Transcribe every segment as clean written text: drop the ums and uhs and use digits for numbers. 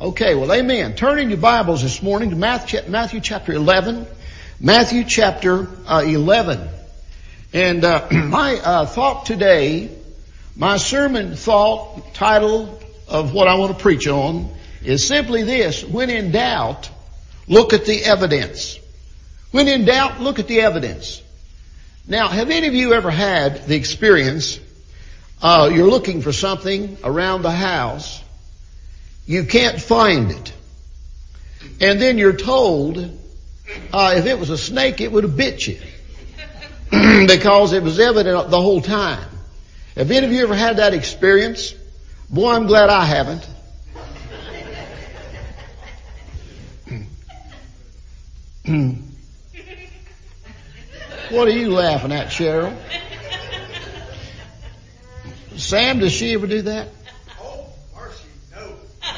Okay, well, amen. Turn in your Bibles this morning to Matthew chapter 11. Matthew chapter 11. And my thought today, my sermon thought, title of what I want to preach on is simply this: when in doubt, look at the evidence. When in doubt, look at the evidence. Now, have any of you ever had the experience, you're looking for something around the house, you can't find it, and then you're told, if it was a snake, it would have bit you because it was evident the whole time. Have any of you ever had that experience? Boy, I'm glad I haven't. What are you laughing at, Cheryl? Sam, does she ever do that? Oh, mercy, no.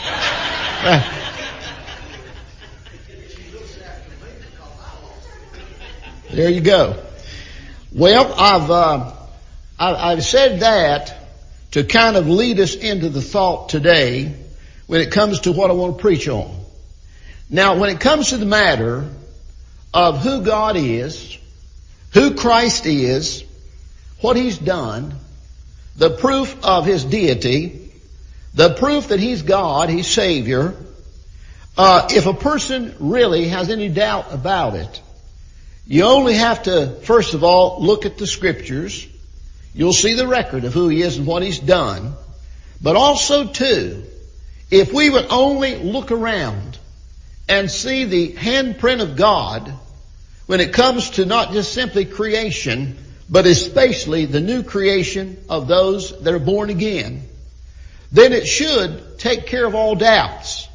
There you go. Well, I've said that to kind of lead us into the thought today when it comes to what I want to preach on. Now, when it comes to the matter of who God is, who Christ is, what He's done, the proof of His deity, the proof that He's God, He's Savior, if a person really has any doubt about it, you only have to, first of all, look at the Scriptures. You'll see the record of who He is and what He's done. But also, too, if we would only look around and see the handprint of God when it comes to not just simply creation, but especially the new creation of those that are born again, then it should take care of all doubts,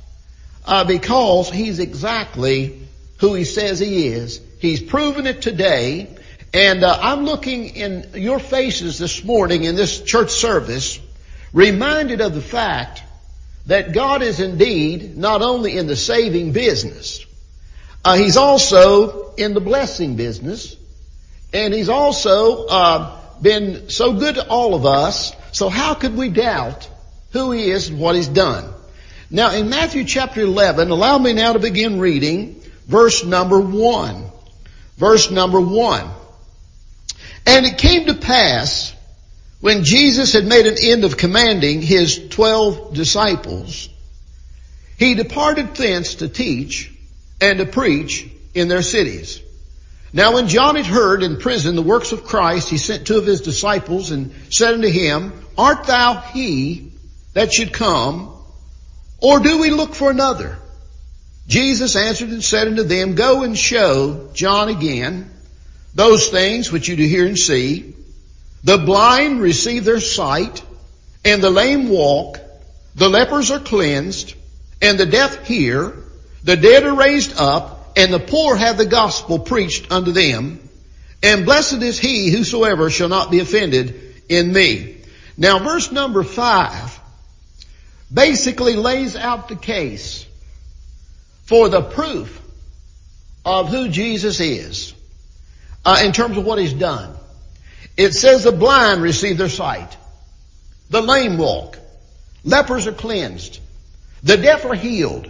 because He's exactly who He says He is. He's proven it today, and I'm looking in your faces this morning in this church service, reminded of the fact that God is indeed not only in the saving business, He's also in the blessing business, and He's also been so good to all of us. So how could we doubt who He is and what He's done? Now, in Matthew chapter 11, allow me now to begin reading verse number 1. Verse number 1. And it came to pass, when Jesus had made an end of commanding His 12 disciples, He departed thence to teach and to preach in their cities. Now when John had heard in prison the works of Christ, he sent 2 of his disciples and said unto him, Art thou he that should come, or do we look for another? Jesus answered and said unto them, Go and show John again those things which you do hear and see. The blind receive their sight, and the lame walk, the lepers are cleansed, and the deaf hear, the dead are raised up, and the poor have the gospel preached unto them. And blessed is he whosoever shall not be offended in me. Now verse number 5 basically lays out the case for the proof of who Jesus is, in terms of what He's done. It says the blind receive their sight, the lame walk, lepers are cleansed, the deaf are healed,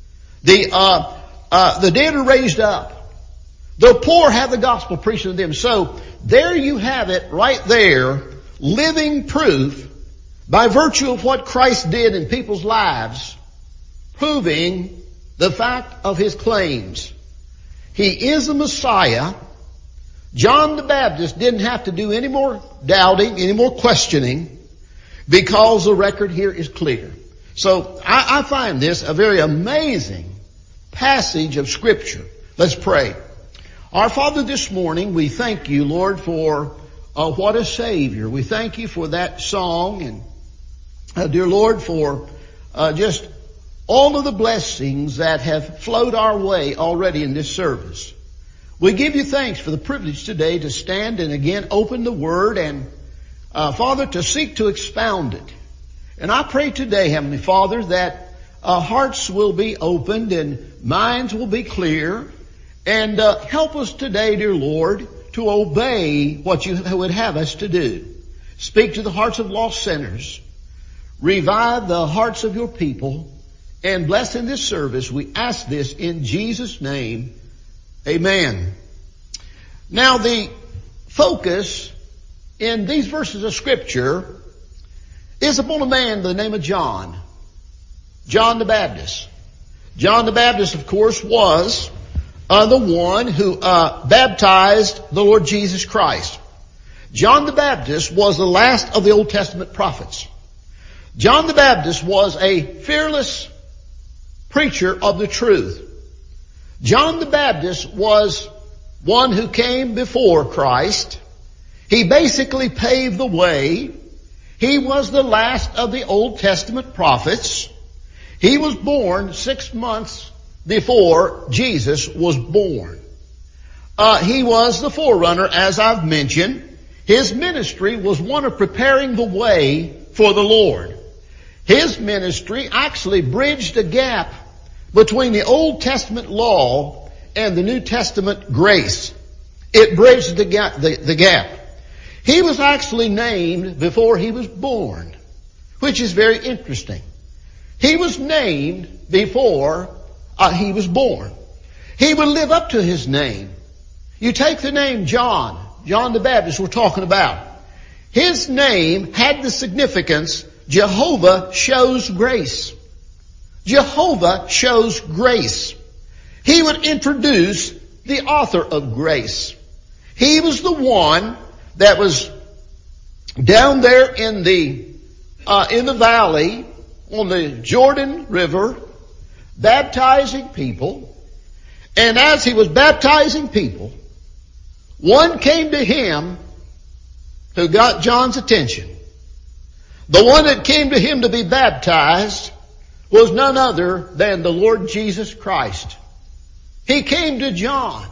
the dead are raised up, the poor have the gospel preached to them. So there you have it right there, living proof by virtue of what Christ did in people's lives, proving the fact of His claims. He is the Messiah. John the Baptist didn't have to do any more doubting, any more questioning, because the record here is clear. So I find this a very amazing passage of Scripture. Let's pray. Our Father, this morning we thank You, Lord, for what a Savior. We thank You for that song, and dear Lord, for just all of the blessings that have flowed our way already in this service. We give You thanks for the privilege today to stand and again open the Word and, Father, to seek to expound it. And I pray today, Heavenly Father, that hearts will be opened and minds will be clear. And help us today, dear Lord, to obey what You would have us to do. Speak to the hearts of lost sinners. Revive the hearts of Your people. and blessing this service. We ask this in Jesus' name. Amen. Now the focus in these verses of Scripture is upon a man by the name of John. John the Baptist. John the Baptist, of course, was the one who baptized the Lord Jesus Christ. John the Baptist was the last of the Old Testament prophets. John the Baptist was a fearless preacher of the truth. John the Baptist was one who came before Christ. He basically paved the way. He was the last of the Old Testament prophets. He was born 6 months before Jesus was born. He was the forerunner, as I've mentioned. His ministry was one of preparing the way for the Lord. His ministry actually bridged a gap between the Old Testament law and the New Testament grace. It bridged the gap. He was actually named before he was born, which is very interesting. He was named before he was born. He would live up to his name. You take the name John the Baptist we're talking about. His name had the significance, Jehovah shows grace. Jehovah shows grace. He would introduce the author of grace. He was the one that was down there in the valley on the Jordan River, baptizing people. And as he was baptizing people, one came to him who got John's attention. The one that came to him to be baptized was none other than the Lord Jesus Christ. He came to John.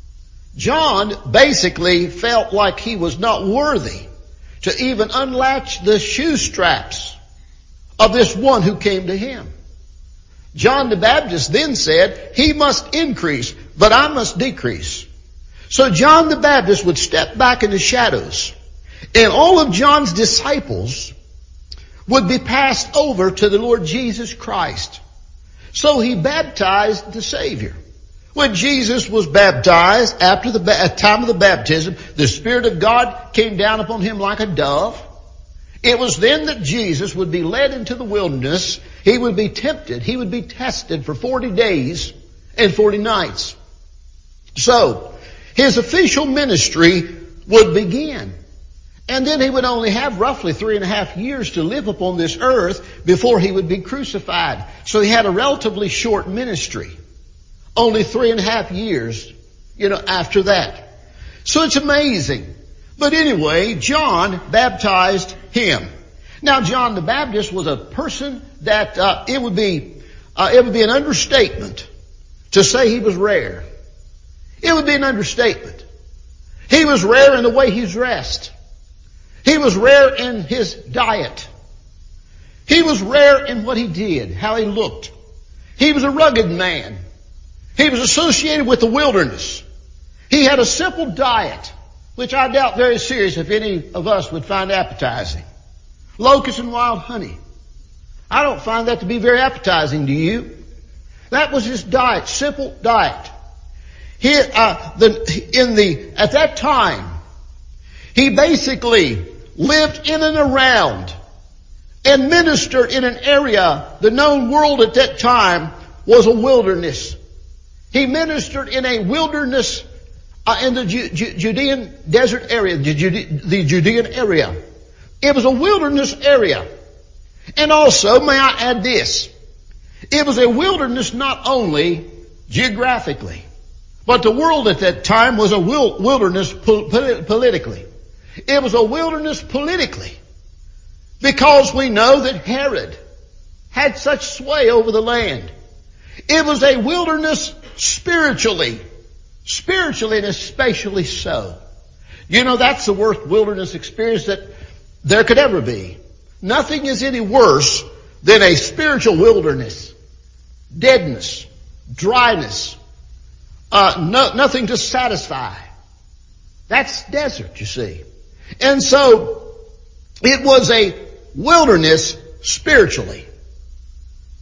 John basically felt like he was not worthy to even unlatch the shoe straps of this one who came to him. John the Baptist then said, he must increase, but I must decrease. So John the Baptist would step back in the shadows, and all of John's disciples would be passed over to the Lord Jesus Christ. So he baptized the Savior. When Jesus was baptized, at the time of the baptism, the Spirit of God came down upon him like a dove. It was then that Jesus would be led into the wilderness. He would be tempted. He would be tested for 40 days and 40 nights. So, his official ministry would begin. And then he would only have roughly 3.5 years to live upon this earth before he would be crucified. So he had a relatively short ministry. Only 3.5 years, after that. So it's amazing. But anyway, John baptized him. Now, John the Baptist was a person that it would be an understatement to say he was rare. It would be an understatement. He was rare in the way he dressed. He was rare in his diet. He was rare in what he did, how he looked. He was a rugged man. He was associated with the wilderness. He had a simple diet, which I doubt very serious if any of us would find appetizing. Locusts and wild honey. I don't find that to be very appetizing, do you? That was his diet, simple diet. At that time, he basically lived in and around and ministered in an area. The known world at that time was a wilderness. He ministered in a wilderness in the Judean desert area, the Judean area. It was a wilderness area. And also, may I add this, it was a wilderness not only geographically, but the world at that time was a wilderness politically. It was a wilderness politically because we know that Herod had such sway over the land. It was a wilderness spiritually and especially so. That's the worst wilderness experience that there could ever be. Nothing is any worse than a spiritual wilderness. Deadness, dryness, nothing to satisfy. That's desert, you see. And so, it was a wilderness spiritually.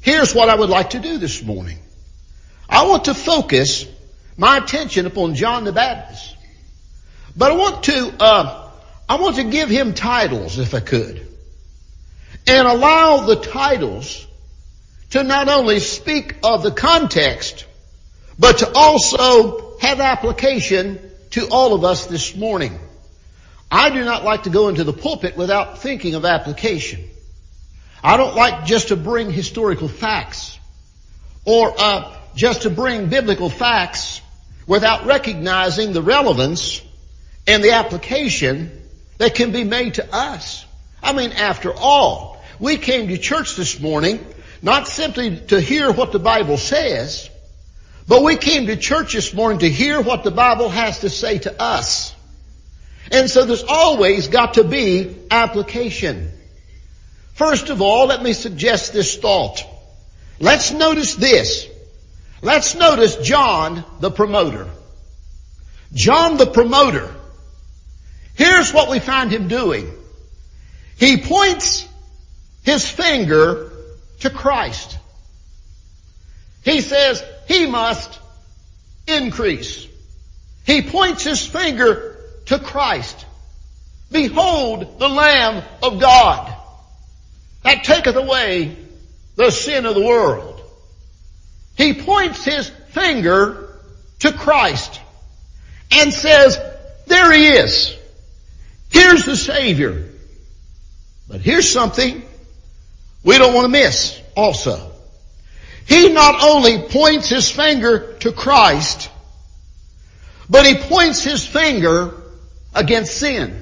here's what I would like to do this morning. I want to focus my attention upon John the Baptist. But I want to give him titles if I could. And allow the titles to not only speak of the context, but to also have application to all of us this morning. I do not like to go into the pulpit without thinking of application. I don't like just to bring historical facts or just to bring biblical facts without recognizing the relevance and the application that can be made to us. I mean, after all, we came to church this morning not simply to hear what the Bible says, but we came to church this morning to hear what the Bible has to say to us. And so there's always got to be application. First of all, let me suggest this thought. Let's notice this. Let's notice John the promoter. John the promoter. Here's what we find him doing. He points his finger to Christ. He says he must increase. He points his finger to Christ. Behold the Lamb of God that taketh away the sin of the world. He points his finger to Christ and says, there he is. Here's the Savior. But here's something we don't want to miss also. He not only points his finger to Christ, but he points his finger against sin.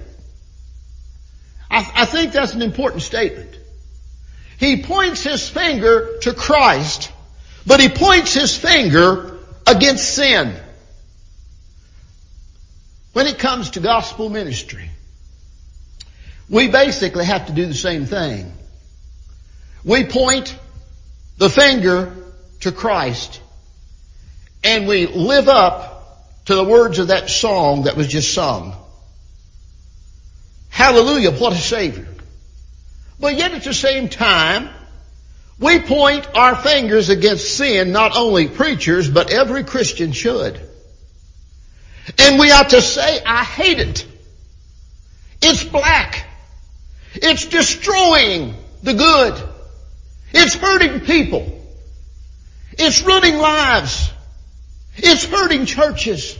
I think that's an important statement. He points his finger to Christ, but he points his finger against sin. When it comes to gospel ministry, we basically have to do the same thing. We point the finger to Christ, and we live up to the words of that song that was just sung. Hallelujah, what a Savior. But yet at the same time, we point our fingers against sin, not only preachers, but every Christian should. And we ought to say, I hate it. It's black. It's destroying the good. It's hurting people. It's ruining lives. It's hurting churches.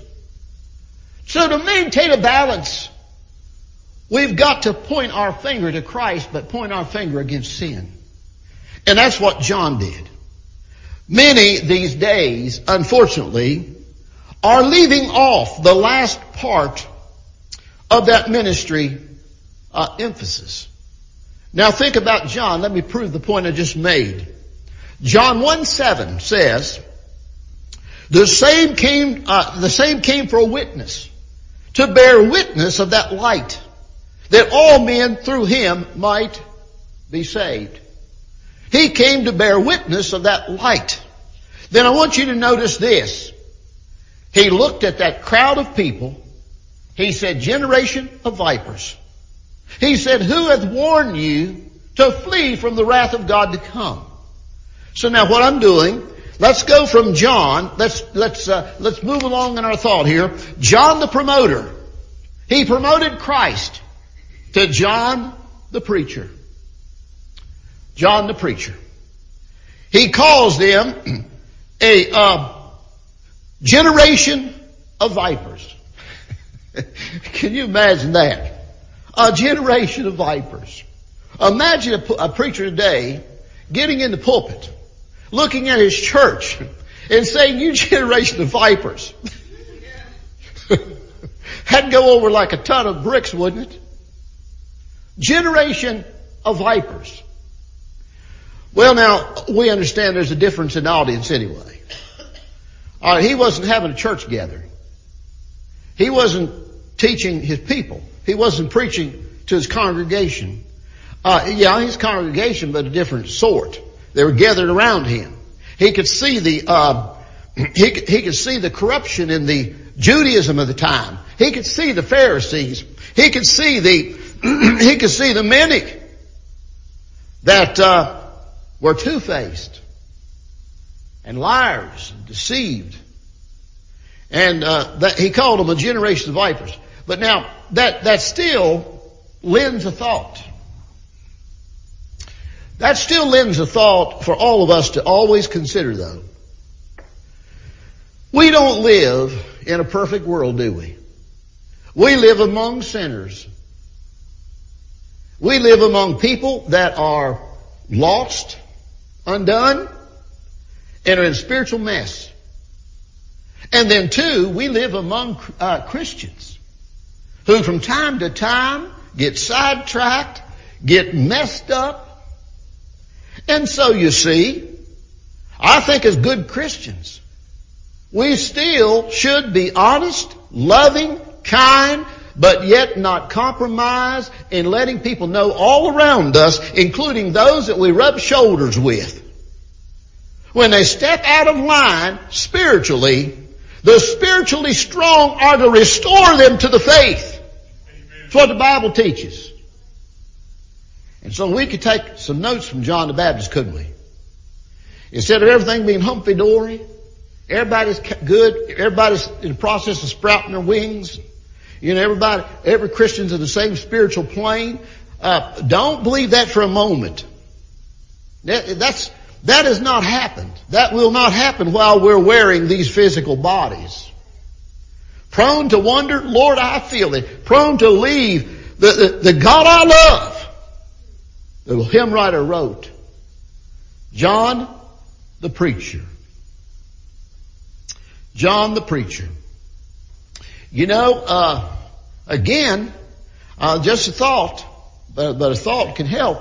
So to maintain a balance, we've got to point our finger to Christ, but point our finger against sin. And that's what John did. Many these days, unfortunately, are leaving off the last part of that ministry emphasis. Now think about John. Let me prove the point I just made. John 1:7 says, the same came for a witness, to bear witness of that light, that all men through him might be saved. He came to bear witness of that light. Then I want you to notice this. He looked at that crowd of people. He said, generation of vipers. He said, who hath warned you to flee from the wrath of God to come? So now what I'm doing, let's go from John. Let's move along in our thought here. John the promoter. He promoted Christ to John the preacher. John the preacher. He calls them a generation of vipers. Can you imagine that? A generation of vipers. Imagine a preacher today getting in the pulpit, looking at his church and saying, you generation of vipers. That'd go over like a ton of bricks, wouldn't it? Generation of vipers. Well, now, we understand there's a difference in audience anyway. He wasn't having a church gathering. He wasn't teaching his people. He wasn't preaching to his congregation. His congregation, but a different sort. They were gathered around him. He could see the corruption in the Judaism of the time. He could see the Pharisees. He could see the many that were two-faced. and liars and deceived. And he called them a generation of vipers. But now, that still lends a thought. That still lends a thought for all of us to always consider, though. We don't live in a perfect world, do we? We live among sinners. We live among people that are lost, undone, and are in spiritual mess. And then too, we live among Christians who from time to time get sidetracked, get messed up. And so you see, I think as good Christians, we still should be honest, loving, kind, but yet not compromise in letting people know all around us, including those that we rub shoulders with. When they step out of line spiritually, the spiritually strong are to restore them to the faith. That's what the Bible teaches. And so we could take some notes from John the Baptist, couldn't we? Instead of everything being humpy-dory, everybody's good, everybody's in the process of sprouting their wings, every Christian's in the same spiritual plane. Don't believe that for a moment. That has not happened. That will not happen while we're wearing these physical bodies. Prone to wonder, Lord, I feel it. Prone to leave the God I love. The hymn writer wrote, John the preacher. John the preacher. Again, just a thought, but a thought can help.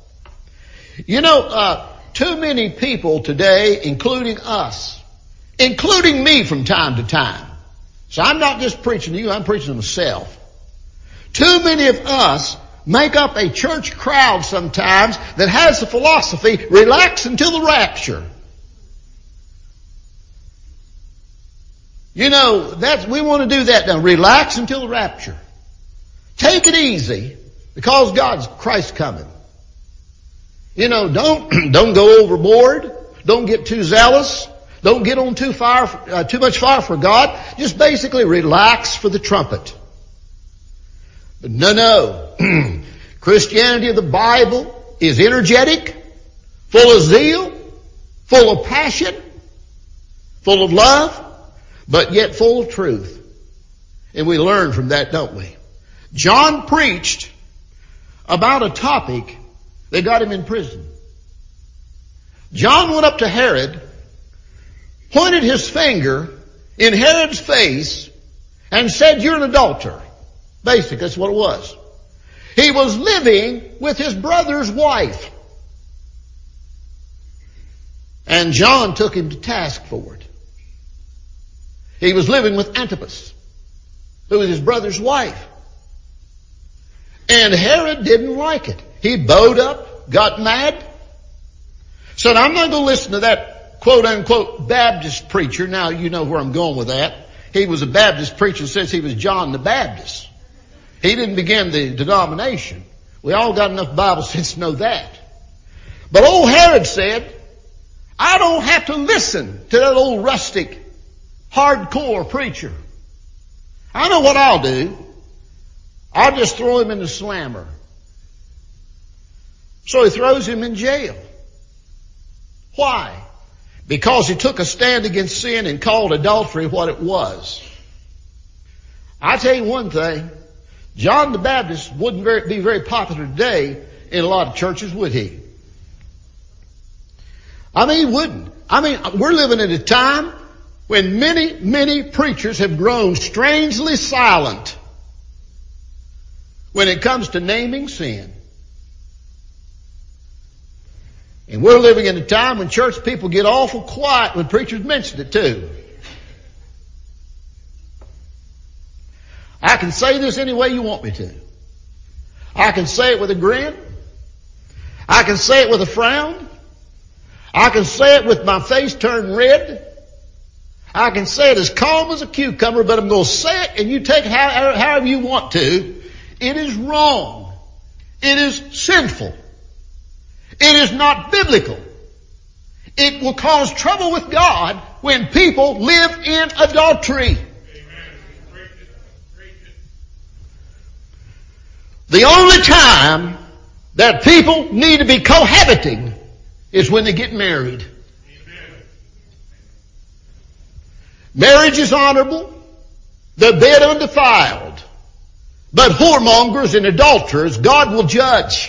Too many people today, including us, including me from time to time. So I'm not just preaching to you, I'm preaching to myself. Too many of us make up a church crowd sometimes that has the philosophy, relax until the rapture. We want to do that now. Relax until the rapture. Take it easy because Christ's coming. Don't go overboard. Don't get too zealous. Don't get on too much fire for God. Just basically relax for the trumpet. But no. Christianity of the Bible is energetic, full of zeal, full of passion, full of love, but yet full of truth. And we learn from that, don't we? John preached about a topic that got him in prison. John went up to Herod, pointed his finger in Herod's face, and said, "You're an adulterer." Basically, that's what it was. He was living with his brother's wife. And John took him to task for it. He was living with Antipas, who was his brother's wife. And Herod didn't like it. He bowed up, got mad, said, "I'm not going to listen to that quote-unquote Baptist preacher." Now, you know where I'm going with that. He was a Baptist preacher since he was John the Baptist. He didn't begin the denomination. We all got enough Bible sense to know that. But old Herod said, "I don't have to listen to that old rustic, hardcore preacher. I know what I'll do. I'll just throw him in the slammer." So he throws him in jail. Why? Because he took a stand against sin and called adultery what it was. I tell you one thing, John the Baptist wouldn't be very popular today in a lot of churches, would he? He wouldn't. We're living at a time when many, many preachers have grown strangely silent when it comes to naming sin. And we're living in a time when church people get awful quiet when preachers mention it too. I can say this any way you want me to. I can say it with a grin. I can say it with a frown. I can say it with my face turned red. I can say it as calm as a cucumber, but I'm going to say it and you take it however you want to. It is wrong. It is sinful. It is not biblical. It will cause trouble with God when people live in adultery. The only time that people need to be cohabiting is when they get married. Marriage is honorable, the bed undefiled, but whoremongers and adulterers God will judge.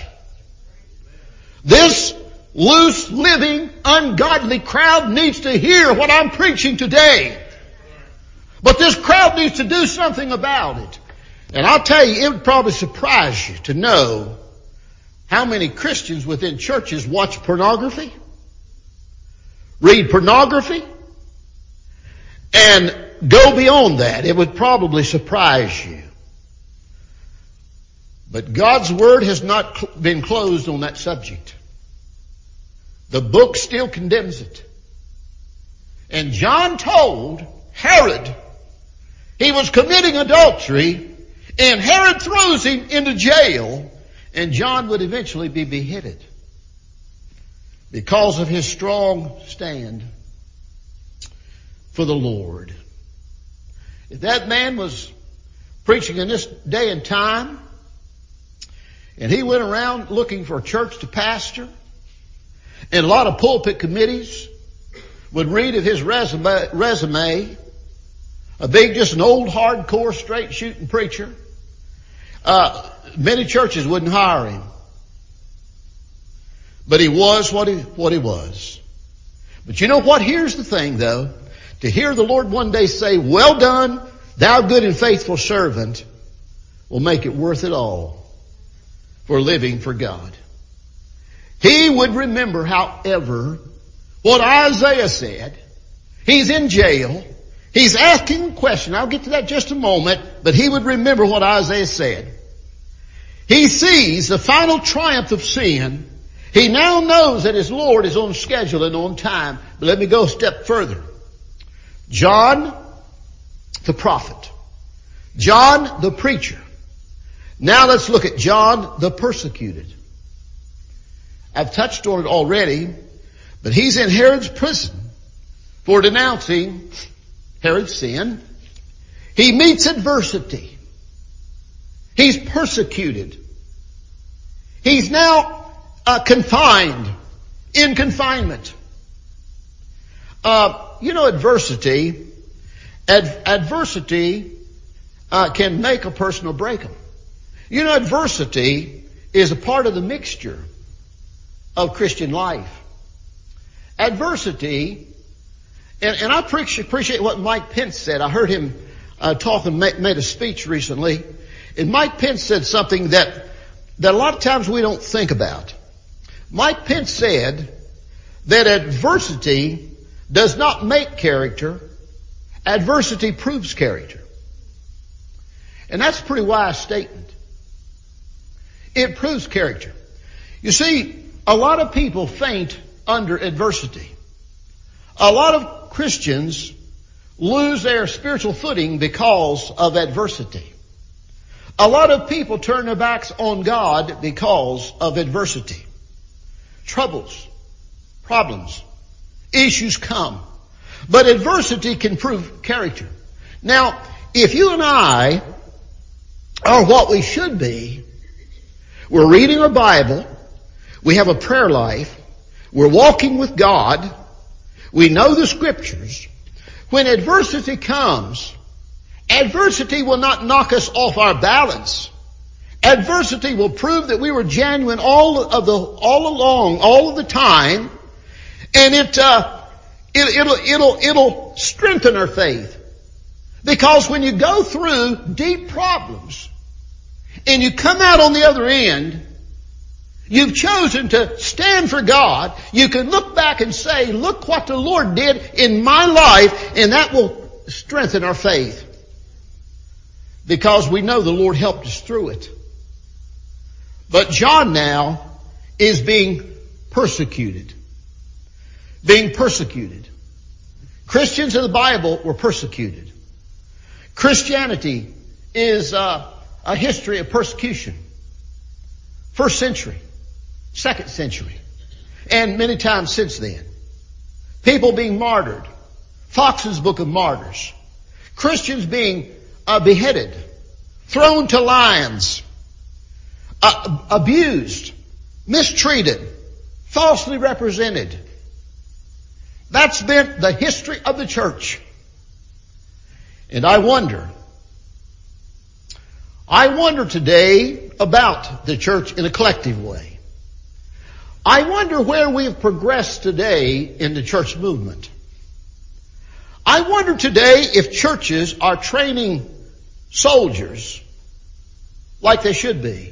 This loose living, ungodly crowd needs to hear what I'm preaching today. But this crowd needs to do something about it. And I'll tell you, it would probably surprise you to know how many Christians within churches watch pornography, read pornography, and go beyond that. It would probably surprise you. But God's Word has not been closed on that subject. The book still condemns it. And John told Herod he was committing adultery, and Herod throws him into jail, and John would eventually be beheaded because of his strong stand for the Lord. If that man was preaching in this day and time, and he went around looking for a church to pastor, and a lot of pulpit committees would read of his resume, just an old hardcore straight shooting preacher, many churches wouldn't hire him. But he was what he was. But you know what? Here's the thing though. To hear the Lord one day say, "Well done, thou good and faithful servant," will make it worth it all for living for God. He would remember, however, what Isaiah said. He's in jail. He's asking a question. I'll get to that in just a moment, but he would remember what Isaiah said. He sees the final triumph of sin. He now knows that his Lord is on schedule and on time. But let me go a step further. John, the prophet. John, the preacher. Now let's look at John, the persecuted. I've touched on it already, but he's in Herod's prison for denouncing Herod's sin. He meets adversity. He's persecuted. He's now confined, in confinement. Adversity can make a person or break them. Adversity is a part of the mixture of Christian life. Adversity, and I appreciate what Mike Pence said. I heard him talk and made a speech recently. And Mike Pence said something that a lot of times we don't think about. Mike Pence said that adversity does not make character. Adversity proves character. And that's a pretty wise statement. It proves character. You see, a lot of people faint under adversity. A lot of Christians lose their spiritual footing because of adversity. A lot of people turn their backs on God because of adversity. Troubles, problems, issues come. But adversity can prove character. Now, if you and I are what we should be, we're reading our Bible, we have a prayer life, we're walking with God, we know the Scriptures. When adversity comes, adversity will not knock us off our balance. Adversity will prove that we were genuine all along, all of the time, and it'll strengthen our faith. Because when you go through deep problems and you come out on the other end, you've chosen to stand for God. You can look back and say, "Look what the Lord did in my life," and that will strengthen our faith. Because we know the Lord helped us through it. But John now is being persecuted. Being persecuted. Christians in the Bible were persecuted. Christianity is a history of persecution. First century, second century, and many times since then. people being martyred, Fox's Book of Martyrs, Christians being beheaded, thrown to lions, abused, mistreated, falsely represented. That's been the history of the church. And I wonder today about the church in a collective way. I wonder where we have progressed today in the church movement. I wonder today if churches are training soldiers like they should be.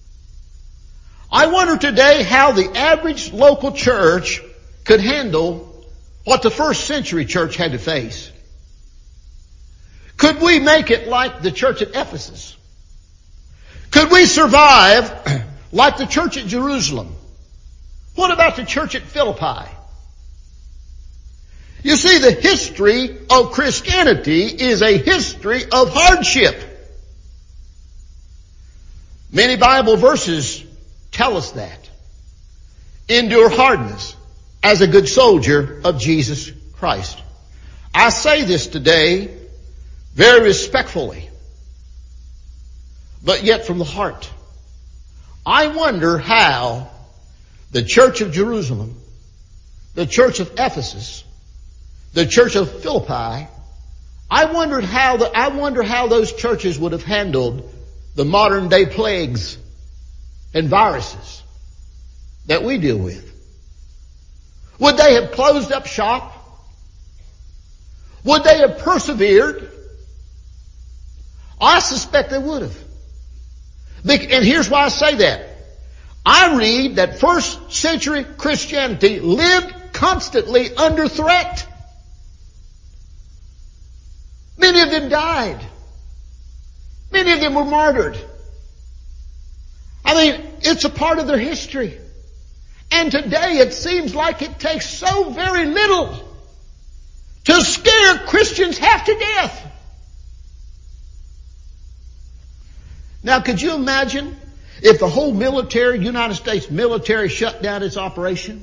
I wonder today how the average local church could handle what the first century church had to face. Could we make it like the church at Ephesus? Could we survive like the church at Jerusalem? What about the church at Philippi? You see, the history of Christianity is a history of hardship. Many Bible verses tell us that. Endure hardness as a good soldier of Jesus Christ. I say this today very respectfully, but yet from the heart. I wonder how the church of Jerusalem, the church of Ephesus, the church of Philippi, I wonder how those churches would have handled the modern day plagues and viruses that we deal with. Would they have closed up shop? Would they have persevered? I suspect they would have. And here's why I say that. I read that first century Christianity lived constantly under threat. Many of them died. Many of them were martyred. I mean, it's a part of their history. And today it seems like it takes so very little to scare Christians half to death. Now, could you imagine if the whole United States military shut down its operation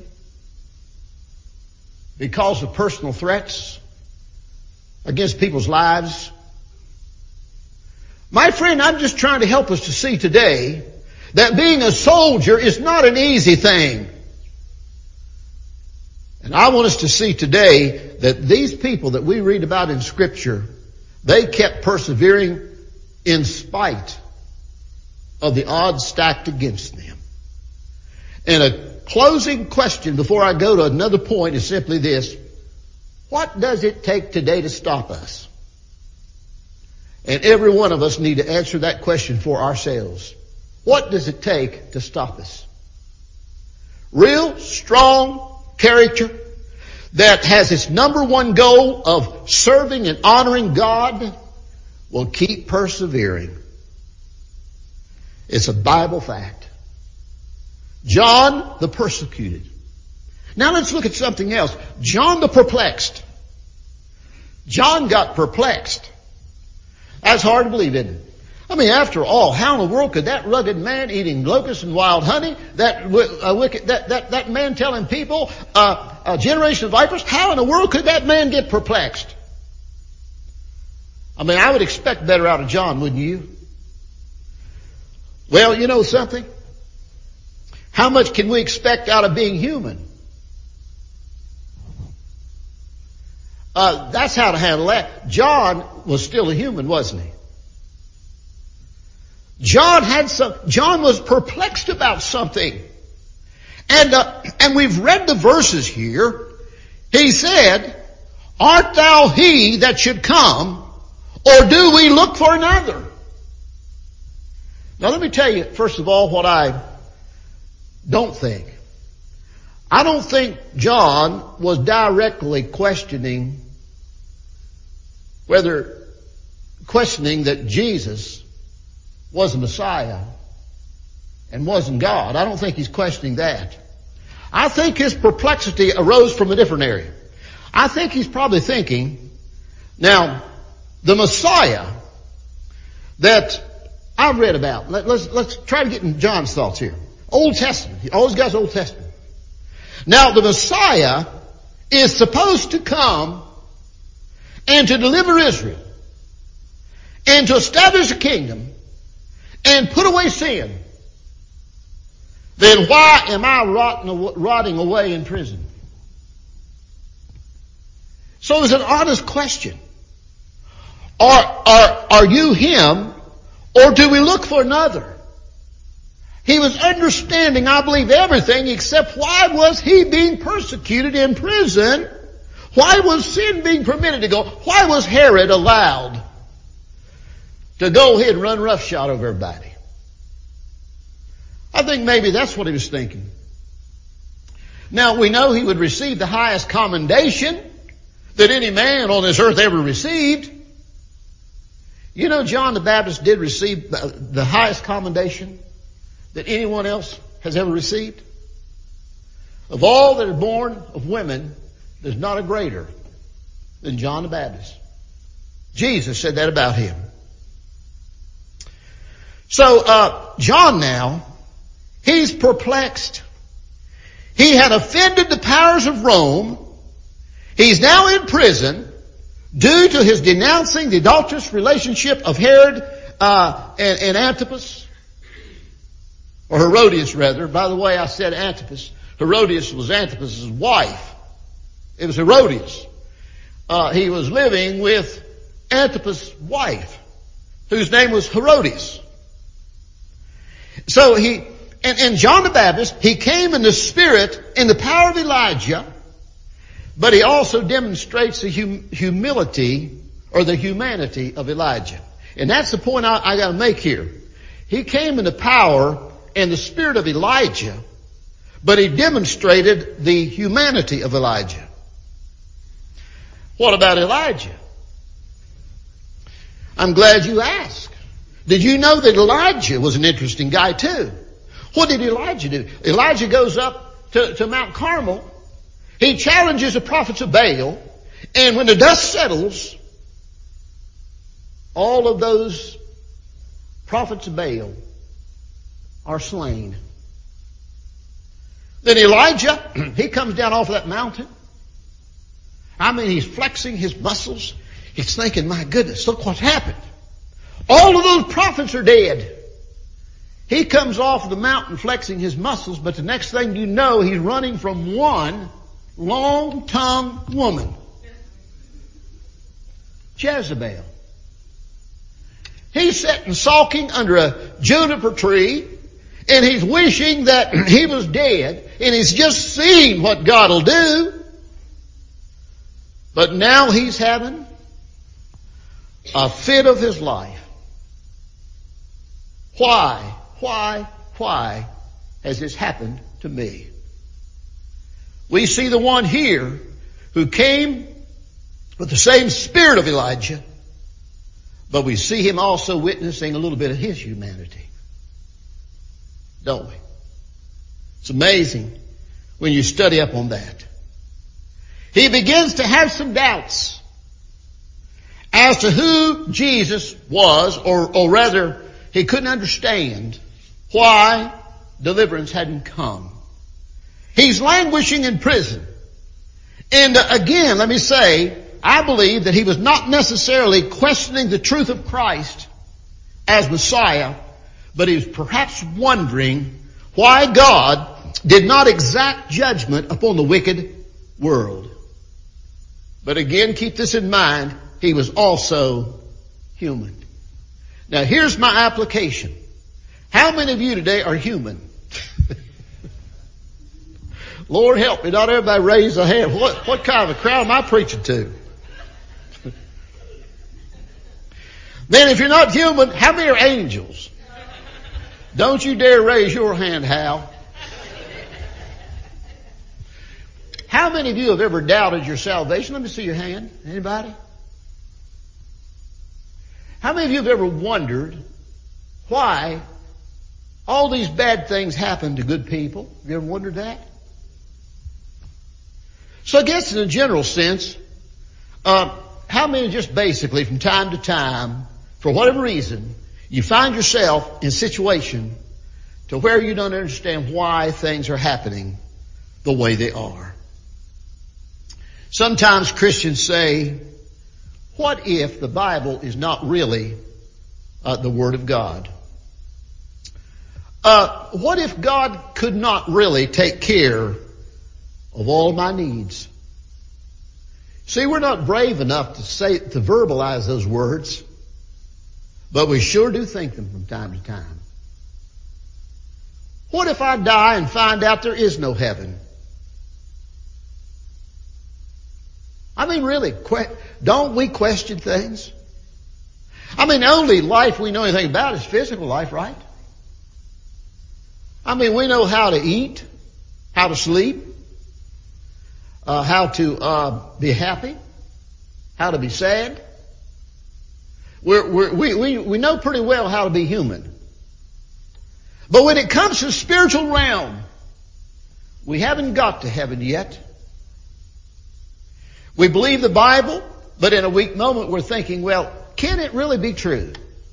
because of personal threats against people's lives? My friend, I'm just trying to help us to see today that being a soldier is not an easy thing. And I want us to see today that these people that we read about in Scripture, they kept persevering in spite of the odds stacked against them. And a closing question before I go to another point is simply this. What does it take today to stop us? And every one of us need to answer that question for ourselves. What does it take to stop us? Real, strong character that has its number one goal of serving and honoring God will keep persevering. It's a Bible fact. John the persecuted. Now let's look at something else. John the perplexed. John got perplexed. That's hard to believe, isn't it? I mean, after all, how in the world could that rugged man eating locusts and wild honey, that man telling people, a generation of vipers, how in the world could that man get perplexed? I mean, I would expect better out of John, wouldn't you? Well, you know something? How much can we expect out of being human? That's how to handle that. John was still a human, wasn't he? John was perplexed about something. And we've read the verses here. He said, "Art thou he that should come, or do we look for another?" Now let me tell you, first of all, what I don't think. I don't think John was directly questioning that Jesus was the Messiah and wasn't God. I don't think he's questioning that. I think his perplexity arose from a different area. I think he's probably thinking, now, the Messiah that I've read about, let's try to get in John's thoughts here. Old Testament. He always got Old Testament. Now, the Messiah is supposed to come and to deliver Israel and to establish a kingdom and put away sin, then why am I rotting away in prison? So it's an honest question. Are you him, or do we look for another? He was understanding, I believe, everything except why was he being persecuted in prison? Why was sin being permitted to go? Why was Herod allowed to go ahead and run roughshod over everybody? I think maybe that's what he was thinking. Now, we know he would receive the highest commendation that any man on this earth ever received. You know, John the Baptist did receive the highest commendation that anyone else has ever received. Of all that are born of women, there's not a greater than John the Baptist. Jesus said that about him. So, John now, he's perplexed. He had offended the powers of Rome. He's now in prison due to his denouncing the adulterous relationship of Herod and Antipas. Or Herodias, rather. By the way, I said Antipas. Herodias was Antipas's wife. It was Herodias. He was living with Antipas' wife, whose name was Herodias. So and John the Baptist, he came in the spirit, in the power of Elijah, but he also demonstrates the humility or the humanity of Elijah. And that's the point I got to make here. He came in the power and the spirit of Elijah, but he demonstrated the humanity of Elijah. What about Elijah? I'm glad you asked. Did you know that Elijah was an interesting guy too? What did Elijah do? Elijah goes up to Mount Carmel. He challenges the prophets of Baal. And when the dust settles, all of those prophets of Baal are slain. Then Elijah, he comes down off of that mountain. I mean, he's flexing his muscles. He's thinking, my goodness, look what's happened. All of those prophets are dead. He comes off the mountain flexing his muscles, but the next thing you know, he's running from one long-tongued woman, Jezebel. He's sitting sulking under a juniper tree, and he's wishing that he was dead, and he's just seen what God will do. But now he's having a fit of his life. Why has this happened to me? We see the one here who came with the same spirit of Elijah, but we see him also witnessing a little bit of his humanity. Don't we? It's amazing when you study up on that. He begins to have some doubts as to who Jesus was, or rather, he couldn't understand why deliverance hadn't come. He's languishing in prison. And again, let me say, I believe that he was not necessarily questioning the truth of Christ as Messiah, but he was perhaps wondering why God did not exact judgment upon the wicked world. But again, keep this in mind, he was also human. Now here's my application. How many of you today are human? Lord help me, not everybody raise a hand. What kind of a crowd am I preaching to? Then if you're not human, how many are angels? Don't you dare raise your hand, Hal. How many of you have ever doubted your salvation? Let me see your hand. Anybody? How many of you have ever wondered why all these bad things happen to good people? Have you ever wondered that? So I guess in a general sense, how many just basically from time to time, for whatever reason, you find yourself in a situation to where you don't understand why things are happening the way they are? Sometimes Christians say, what if the Bible is not really the Word of God? What if God could not really take care of all my needs? See, we're not brave enough to verbalize those words, but we sure do think them from time to time. What if I die and find out there is no heaven? I mean, really, don't we question things? I mean, the only life we know anything about is physical life, right? I mean, we know how to eat, how to sleep, how to be happy, how to be sad. We know pretty well how to be human. But when it comes to the spiritual realm, we haven't got to heaven yet. We believe the Bible, but in a weak moment we're thinking, well, can it really be true?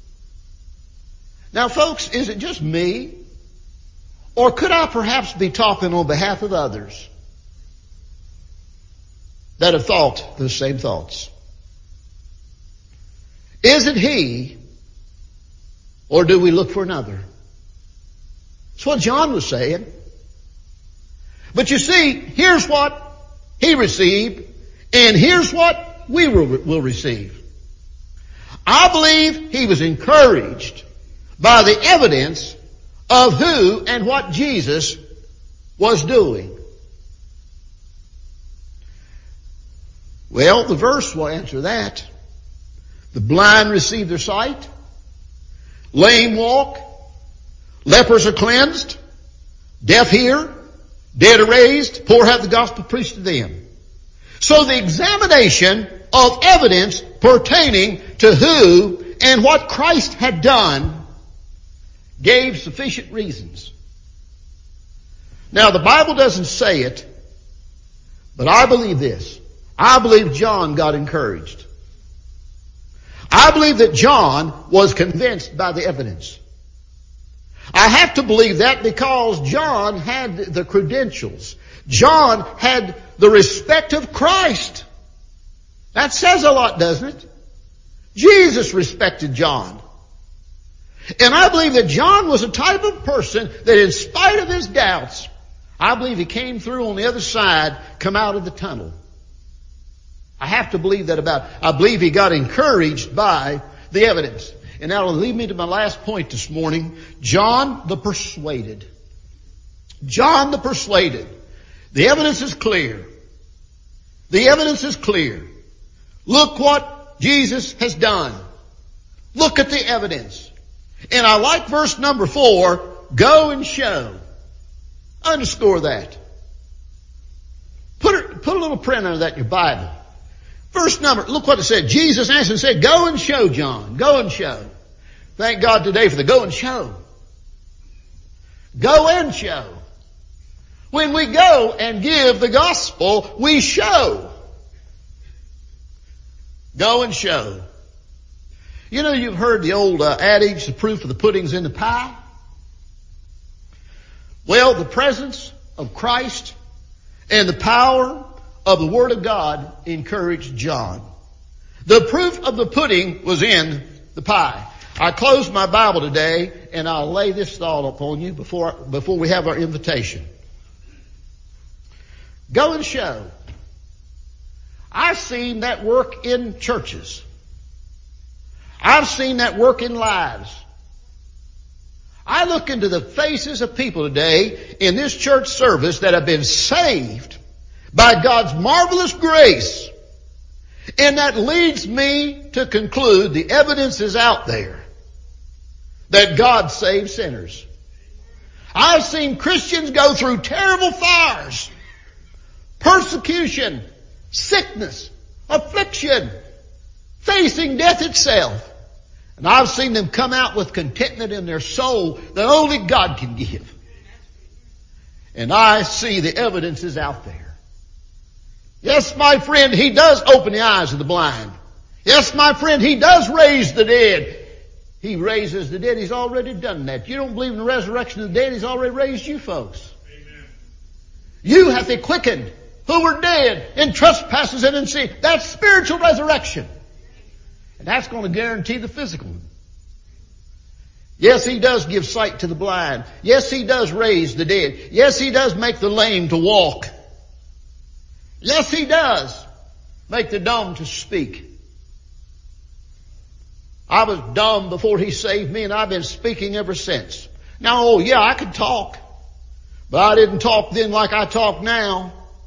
Now, folks, is it just me? Or could I perhaps be talking on behalf of others that have thought the same thoughts? Is it he, or do we look for another? That's what John was saying. But you see, here's what he received, and here's what we will receive. I believe he was encouraged by the evidence of who and what Jesus was doing. Well, the verse will answer that. The blind receive their sight. Lame walk. Lepers are cleansed. Deaf hear. Dead are raised. Poor have the gospel preached to them. So the examination of evidence pertaining to who and what Christ had done gave sufficient reasons. Now, the Bible doesn't say it, but I believe this. I believe John got encouraged. I believe that John was convinced by the evidence. I have to believe that because John had the credentials. John had the respect of Christ. That says a lot, doesn't it? Jesus respected John. And I believe that John was a type of person that in spite of his doubts, I believe he came through on the other side, come out of the tunnel. I have to believe that I believe he got encouraged by the evidence. And that will lead me to my last point this morning. John the persuaded. John the persuaded. The evidence is clear. The evidence is clear. Look what Jesus has done. Look at the evidence. And I like verse number 4, go and show. Underscore that. Put a little print under that in your Bible. Verse number, look what it said. Jesus answered and said, go and show, John. Go and show. Thank God today for the go and show. Go and show. When we go and give the gospel, we show. Go and show. You know, you've heard the old adage, the proof of the pudding's in the pie. Well, the presence of Christ and the power of the Word of God encouraged John. The proof of the pudding was in the pie. I closed my Bible today and I'll lay this thought upon you before we have our invitation. Go and show. I've seen that work in churches. I've seen that work in lives. I look into the faces of people today in this church service that have been saved by God's marvelous grace. And that leads me to conclude the evidence is out there that God saves sinners. I've seen Christians go through terrible fires, persecution, sickness, affliction, facing death itself. And I've seen them come out with contentment in their soul that only God can give. And I see the evidence is out there. Yes, my friend, He does open the eyes of the blind. Yes, my friend, He does raise the dead. He raises the dead. He's already done that. You don't believe in the resurrection of the dead, He's already raised you folks. Amen. You have been quickened. who were dead in trespasses and in sin. That's spiritual resurrection. And that's going to guarantee the physical one. Yes, He does give sight to the blind. Yes, He does raise the dead. Yes, He does make the lame to walk. Yes, He does make the dumb to speak. I was dumb before He saved me, and I've been speaking ever since. Now, oh yeah, I could talk, but I didn't talk then like I talk now.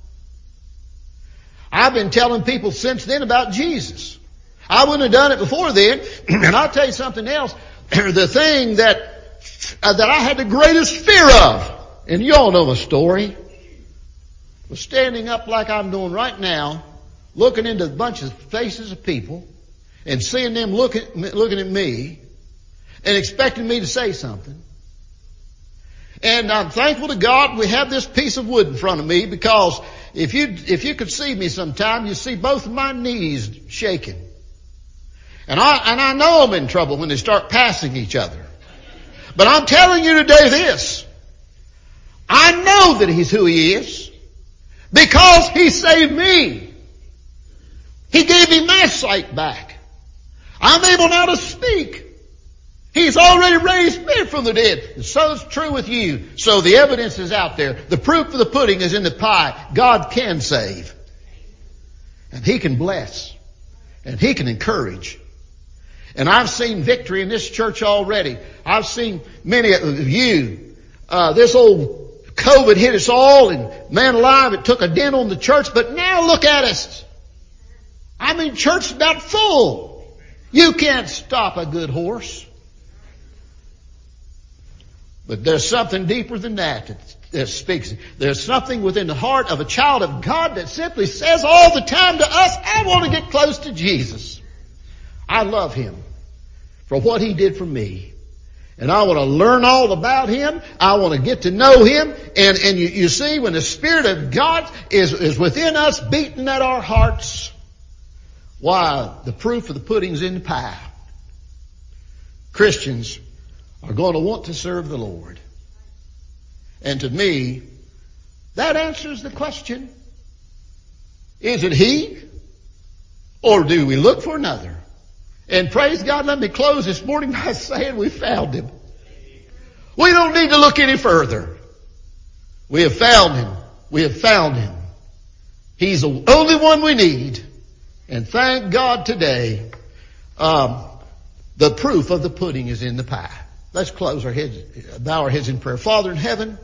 I've been telling people since then about Jesus. I wouldn't have done it before then. And I'll tell you something else. The thing that I had the greatest fear of, and you all know the story, was standing up like I'm doing right now, looking into a bunch of faces of people, and seeing them looking at me, and expecting me to say something. And I'm thankful to God we have this piece of wood in front of me, because if you could see me sometime, you see both of my knees shaking. And I know I'm in trouble when they start passing each other. But I'm telling you today this. I know that He's who He is because He saved me. He gave me my sight back. I'm able now to speak. He's already raised me from the dead. And so it's true with you. So the evidence is out there. The proof of the pudding is in the pie. God can save. And He can bless. And He can encourage. And I've seen victory in this church already. I've seen many of you. This old COVID hit us all, and man alive, it took a dent on the church. But now look at us. I mean, church is about full. You can't stop a good horse. But there's something deeper than that speaks. There's something within the heart of a child of God that simply says all the time to us, I want to get close to Jesus. I love Him for what He did for me. And I want to learn all about Him. I want to get to know Him. And you see, when the Spirit of God is within us, beating at our hearts, why, the proof of the pudding's in the pie. Christians are going to want to serve the Lord. And to me, that answers the question. Is it He? Or do we look for another? And praise God, let me close this morning by saying we found Him. We don't need to look any further. We have found Him. We have found Him. He's the only one we need. And thank God today, the proof of the pudding is in the pie. Let's close our heads, bow our heads in prayer. Father in heaven,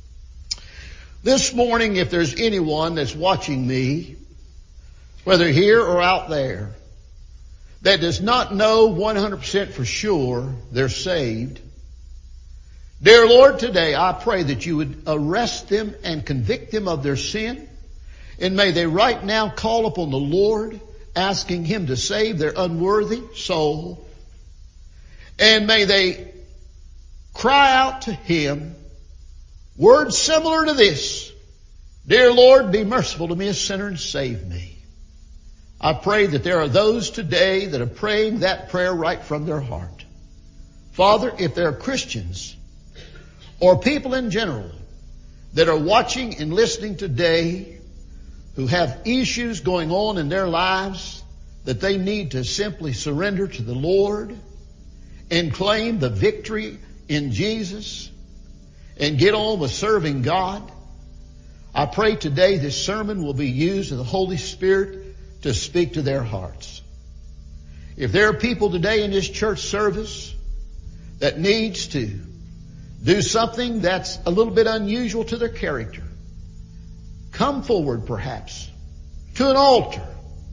this morning, if there's anyone that's watching me, whether here or out there, that does not know 100% for sure they're saved, dear Lord, today I pray that you would arrest them and convict them of their sin. And may they right now call upon the Lord, asking Him to save their unworthy soul. And may they cry out to Him words similar to this: Dear Lord, be merciful to me, a sinner, and save me. I pray that there are those today that are praying that prayer right from their heart. Father, if there are Christians or people in general that are watching and listening today who have issues going on in their lives that they need to simply surrender to the Lord and claim the victory in Jesus and get on with serving God, I pray today this sermon will be used of the Holy Spirit to speak to their hearts. If there are people today in this church service that needs to do something that's a little bit unusual to their character, come forward perhaps to an altar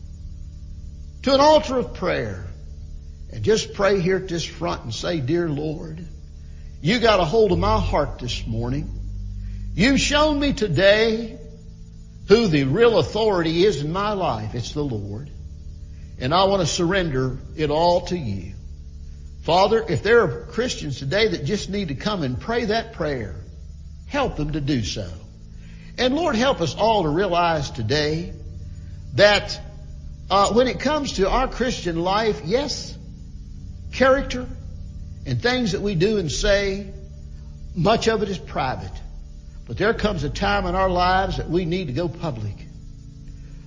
of prayer, and just pray here at this front and say, Dear Lord, you got a hold of my heart this morning. You've shown me today who the real authority is in my life. It's the Lord. And I want to surrender it all to you. Father, if there are Christians today that just need to come and pray that prayer, help them to do so. And Lord, help us all to realize today that when it comes to our Christian life, yes, character and things that we do and say, much of it is private. But there comes a time in our lives that we need to go public.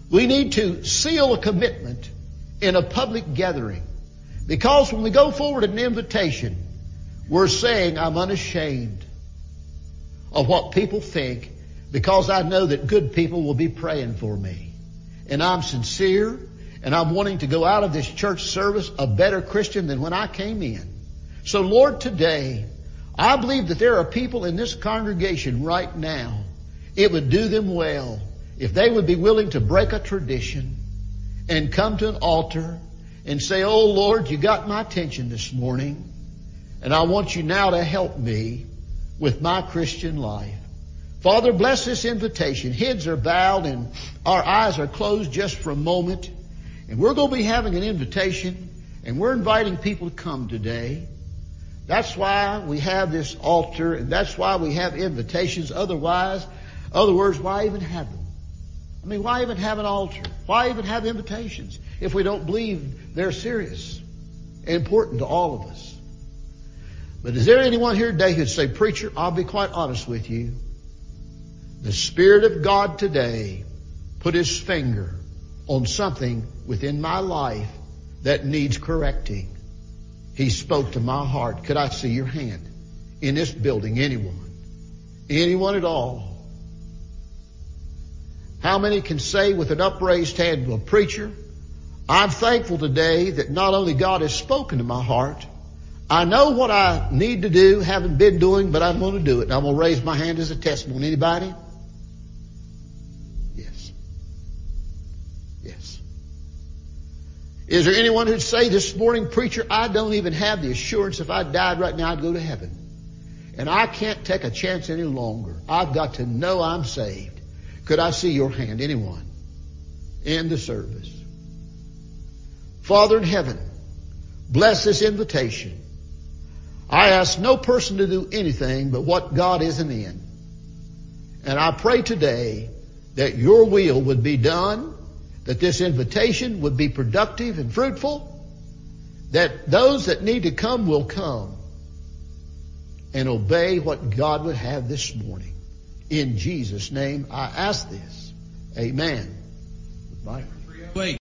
We need to seal a commitment in a public gathering. Because when we go forward in an invitation, we're saying, I'm unashamed of what people think, because I know that good people will be praying for me. And I'm sincere, and I'm wanting to go out of this church service a better Christian than when I came in. So Lord, today, I believe that there are people in this congregation right now, it would do them well if they would be willing to break a tradition and come to an altar and say, oh Lord, you got my attention this morning, and I want you now to help me with my Christian life. Father, bless this invitation. Heads are bowed and our eyes are closed just for a moment. And we're going to be having an invitation, and we're inviting people to come today. That's why we have this altar, and that's why we have invitations. Other words, why even have them? I mean, why even have an altar? Why even have invitations if we don't believe they're serious and important to all of us? But is there anyone here today who'd say, preacher, I'll be quite honest with you. The Spirit of God today put His finger on something within my life that needs correcting. He spoke to my heart. Could I see your hand in this building? Anyone? Anyone at all? How many can say with an upraised hand, well, preacher, I'm thankful today that not only God has spoken to my heart, I know what I need to do, haven't been doing, but I'm going to do it. And I'm going to raise my hand as a testimony. Anybody? Yes. Yes. Is there anyone who'd say this morning, preacher, I don't even have the assurance if I died right now I'd go to heaven. And I can't take a chance any longer. I've got to know I'm saved. Could I see your hand? Anyone? In the service. Father in heaven, bless this invitation. I ask no person to do anything but what God isn't in. And I pray today that your will would be done, that this invitation would be productive and fruitful, that those that need to come will come and obey what God would have this morning. In Jesus' name I ask this. Amen. Goodbye.